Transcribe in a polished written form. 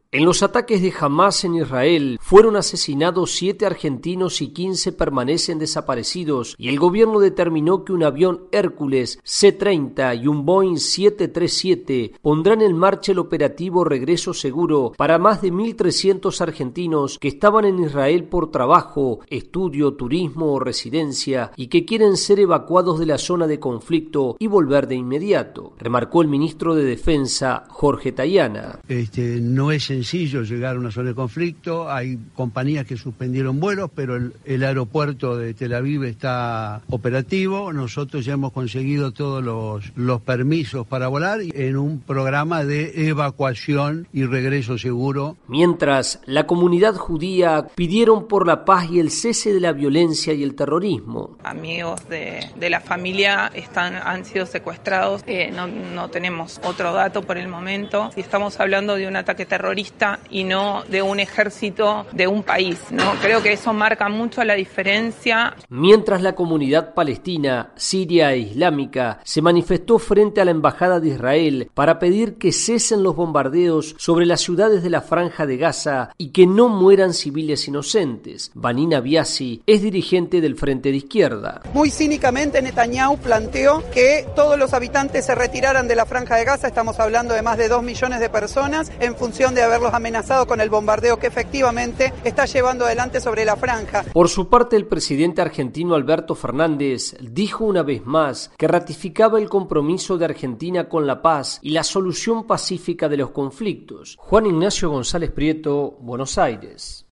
En los ataques de Hamás en Israel fueron asesinados 7 argentinos y 15 permanecen desaparecidos y el gobierno determinó que un avión Hércules C-30 y un Boeing 737 pondrán en marcha el operativo Regreso Seguro para más de 1.300 argentinos que estaban en Israel por trabajo, estudio, turismo o residencia y que quieren ser evacuados de la zona de conflicto y volver de inmediato, remarcó el ministro de Defensa, Jorge Tayana. No es sencillo llegar a una zona de conflicto, hay compañías que suspendieron vuelos, pero el aeropuerto de Tel Aviv está operativo, nosotros ya hemos conseguido todos los permisos para volar en un programa de evacuación y regreso seguro. Mientras, la comunidad judía pidieron por la paz y el cese de la violencia y el terrorismo. Amigos de la familia han sido secuestrados, no tenemos otro dato por el momento, si estamos hablando de un ataque terrorista y no de un ejército de un país, ¿no? Creo que eso marca mucho la diferencia. Mientras la comunidad palestina, siria e islámica se manifestó frente a la embajada de Israel para pedir que cesen los bombardeos sobre las ciudades de la Franja de Gaza y que no mueran civiles inocentes. Vanina Biasi es dirigente del Frente de Izquierda. Muy cínicamente Netanyahu planteó que todos los habitantes se retiraran de la Franja de Gaza, estamos hablando de más de 2 millones de personas, en función de haberlos amenazado con el bombardeo que efectivamente está llevando adelante sobre la franja. Por su parte, el presidente argentino Alberto Fernández dijo una vez más que ratificaba el compromiso de Argentina con la paz y la solución pacífica de los conflictos. Juan Ignacio González Prieto, Buenos Aires.